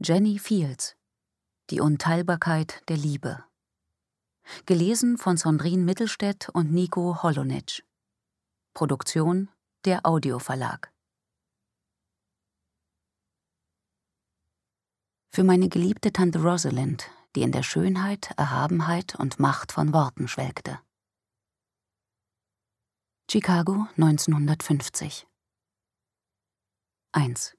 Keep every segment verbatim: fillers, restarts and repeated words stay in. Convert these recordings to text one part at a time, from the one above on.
Jenny Fields. Die Unteilbarkeit der Liebe. Gelesen von Sandrine Mittelstädt und Nico Holonitsch. Produktion der Audioverlag. Für meine geliebte Tante Rosalind, die in der Schönheit, Erhabenheit und Macht von Worten schwelgte. Chicago neunzehnhundertfünfzig. eins.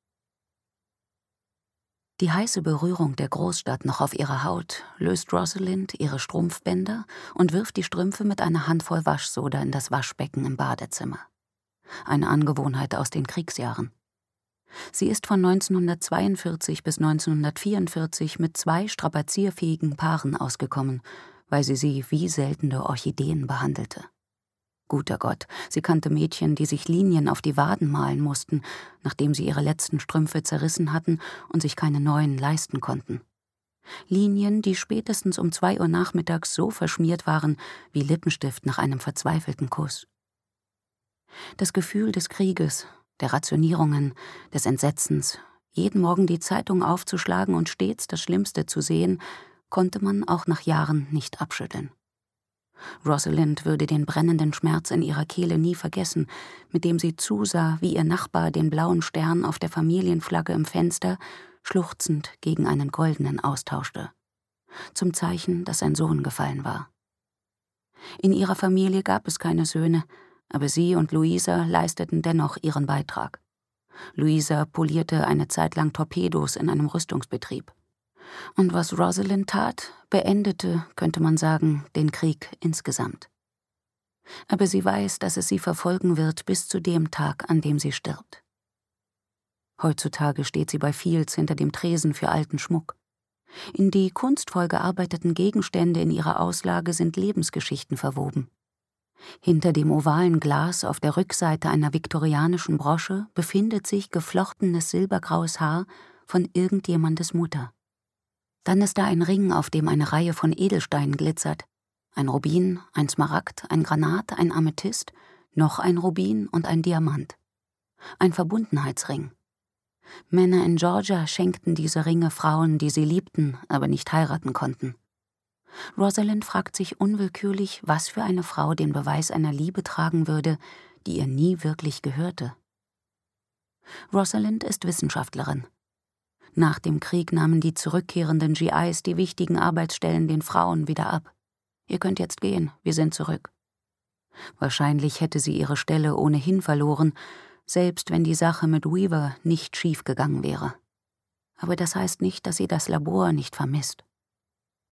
Die heiße Berührung der Großstadt noch auf ihrer Haut löst Rosalind ihre Strumpfbänder und wirft die Strümpfe mit einer Handvoll Waschsoda in das Waschbecken im Badezimmer. Eine Angewohnheit aus den Kriegsjahren. Sie ist von neunzehnhundertzweiundvierzig bis neunzehnhundertvierundvierzig mit zwei strapazierfähigen Paaren ausgekommen, weil sie sie wie seltene Orchideen behandelte. Guter Gott, sie kannte Mädchen, die sich Linien auf die Waden malen mussten, nachdem sie ihre letzten Strümpfe zerrissen hatten und sich keine neuen leisten konnten. Linien, die spätestens um zwei Uhr nachmittags so verschmiert waren wie Lippenstift nach einem verzweifelten Kuss. Das Gefühl des Krieges, der Rationierungen, des Entsetzens, jeden Morgen die Zeitung aufzuschlagen und stets das Schlimmste zu sehen, konnte man auch nach Jahren nicht abschütteln. Rosalind würde den brennenden Schmerz in ihrer Kehle nie vergessen, mit dem sie zusah, wie ihr Nachbar den blauen Stern auf der Familienflagge im Fenster schluchzend gegen einen goldenen austauschte. Zum Zeichen, dass sein Sohn gefallen war. In ihrer Familie gab es keine Söhne, aber sie und Louisa leisteten dennoch ihren Beitrag. Louisa polierte eine Zeit lang Torpedos in einem Rüstungsbetrieb. Und was Rosalind tat, beendete, könnte man sagen, den Krieg insgesamt. Aber sie weiß, dass es sie verfolgen wird bis zu dem Tag, an dem sie stirbt. Heutzutage steht sie bei Fields hinter dem Tresen für alten Schmuck. In die kunstvoll gearbeiteten Gegenstände in ihrer Auslage sind Lebensgeschichten verwoben. Hinter dem ovalen Glas auf der Rückseite einer viktorianischen Brosche befindet sich geflochtenes silbergraues Haar von irgendjemandes Mutter. Dann ist da ein Ring, auf dem eine Reihe von Edelsteinen glitzert. Ein Rubin, ein Smaragd, ein Granat, ein Amethyst, noch ein Rubin und ein Diamant. Ein Verbundenheitsring. Männer in Georgia schenkten diese Ringe Frauen, die sie liebten, aber nicht heiraten konnten. Rosalind fragt sich unwillkürlich, was für eine Frau den Beweis einer Liebe tragen würde, die ihr nie wirklich gehörte. Rosalind ist Wissenschaftlerin. Nach dem Krieg nahmen die zurückkehrenden G Is die wichtigen Arbeitsstellen den Frauen wieder ab. Ihr könnt jetzt gehen, wir sind zurück. Wahrscheinlich hätte sie ihre Stelle ohnehin verloren, selbst wenn die Sache mit Weaver nicht schief gegangen wäre. Aber das heißt nicht, dass sie das Labor nicht vermisst.